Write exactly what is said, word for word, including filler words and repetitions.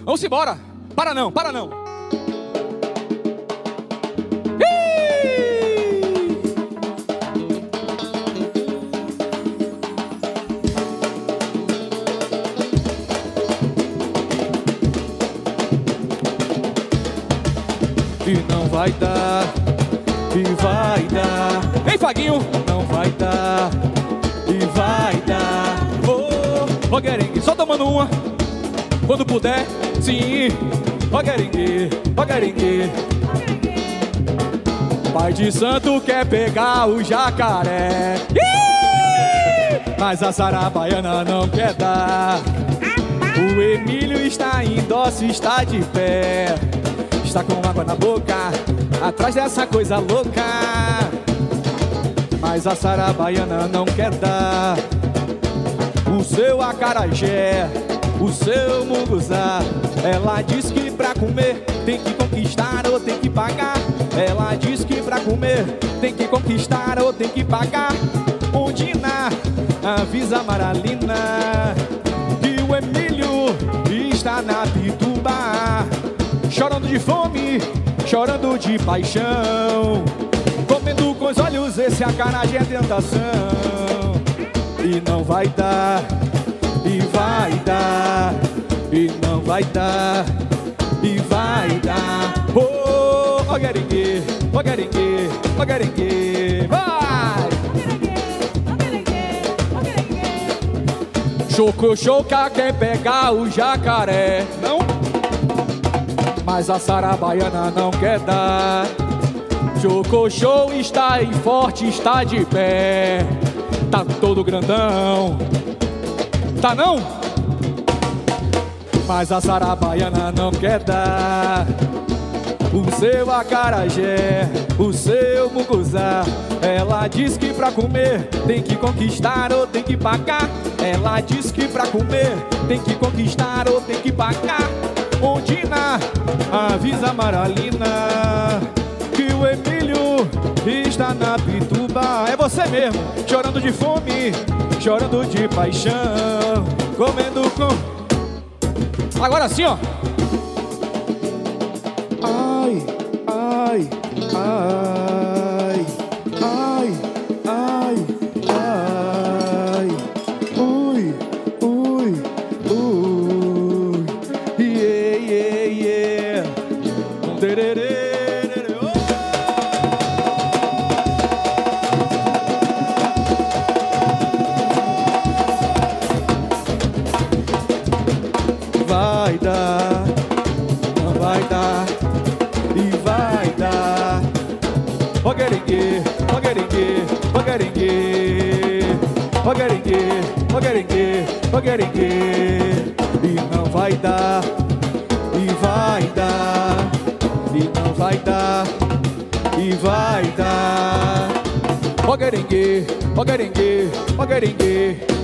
Vamos embora. Para não, para não. E não vai dar, e vai dar. Ei, Faguinho. Não vai dar, e vai dar. Ô, Roguerengue, só tomando uma. Quando puder, sim. Roguerengue, Roguerengue. Pai de santo quer pegar o jacaré. Ih! Mas a Sarabaiana não quer dar. O Emílio está em doce, está de pé. Está com água na boca, atrás dessa coisa louca. Mas a Sarabaiana não quer dar. O seu acarajé, o seu munguzá. Ela diz que pra comer tem que conquistar ou tem que pagar. Ela diz que pra comer tem que conquistar ou tem que pagar. Ondina, avisa a Maralina que o Emílio está na Pituba, chorando de fome, chorando de paixão, comendo com os olhos esse acarajé é tentação. E não vai dar, e vai dar, e não vai dar, e vai dar. Oh, Roguerengue, Roguerengue, Roguerengue, vai! Choco-choca quer pegar o jacaré, não? Mas a Sarabaiana não quer dar. Choco-show está aí forte, está de pé. Tá todo grandão. Tá não? Mas a Sarabaiana não quer dar. O seu acarajé, o seu munguzá. Ela diz que pra comer tem que conquistar ou tem que pagar. Ela diz que pra comer tem que conquistar ou tem que pagar. Ondina, avisa a Maralina que o Emílio está na Pituba. É você mesmo, chorando de fome, chorando de paixão, comendo com... Agora sim, ó. Ai, ai, ai, ai, ai, ai. Ui, ui, ui. Yeah, yeah, yeah. Tererê, oh. Vai dar, não vai dar, e vai dar. Roguerengue, Roguerengue, Roguerengue, Roguerengue, Roguerengue, Roguerengue. E não vai dar, e vai dar, e não vai dar, e vai dar. Roguerengue, Roguerengue, Roguerengue.